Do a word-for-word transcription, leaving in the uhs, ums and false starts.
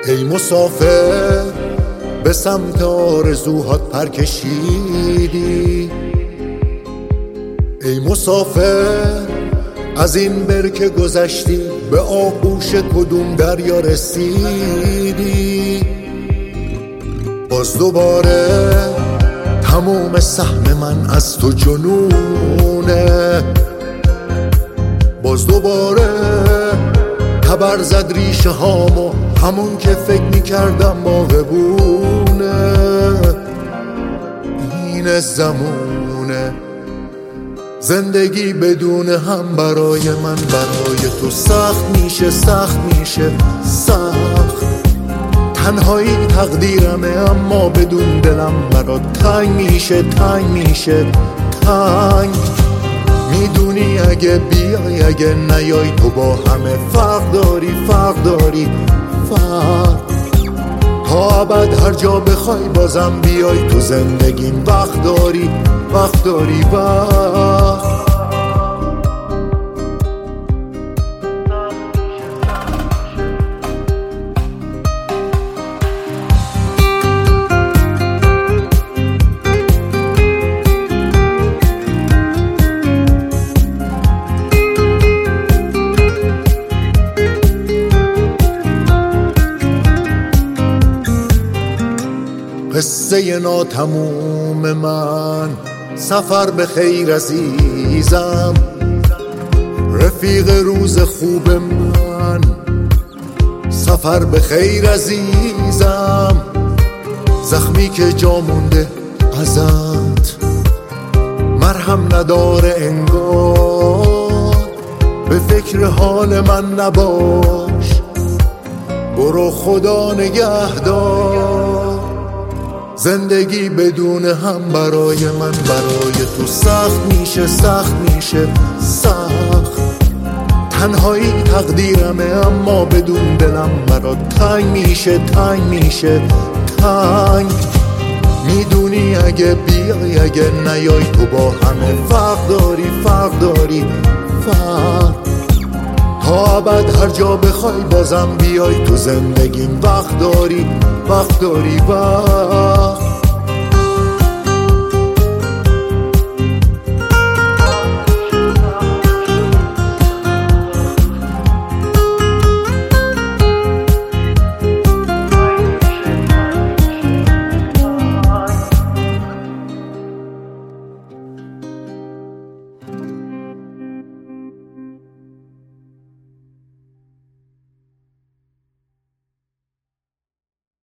ای مسافر به سمت آرزوهات پر کشیدی، ای مسافر از این برکه گذشتی، به آغوش کدوم دریا رسیدی؟ باز دوباره تموم سهم من از تو جنونه، باز دوباره تبر زد ریشه هامو، همون که فکر میکردم باغبونه. این زمونه زندگی بدون هم برای من، برای تو سخت میشه، سخت میشه، سخت. تنهایی تقدیرمه اما بدون دلم برات تنگ میشه، تنگ میشه، تنگ. میدونی اگه بیای اگه نیای تو با همه فرق داری، فرق داری، فرق. تا ابد هر جا بخوای بازم بیای تو زندگیم، وقت داری، وقت داری، وقت. قصه ناتموم من، سفر به خیر عزیزم، رفیق روز خوب من، سفر به خیر عزیزم. زخمی که جا مونده ازت مرهم نداره انگار، به فکر حال من نباش، برو خدا نگهدار. زندگی بدون هم برای من، برای تو سخت میشه، سخت میشه، سخت. تنهایی تقدیرمه اما بدون دلم برات تنگ میشه، تنگ میشه، تنگ. میدونی اگه بیای اگه نیای تو با همه فرق داری، فرق داری، فرق. تا ابد هر جا بخوای بازم بیای تو زندگیم، وقت داری، وقت داری، وقت.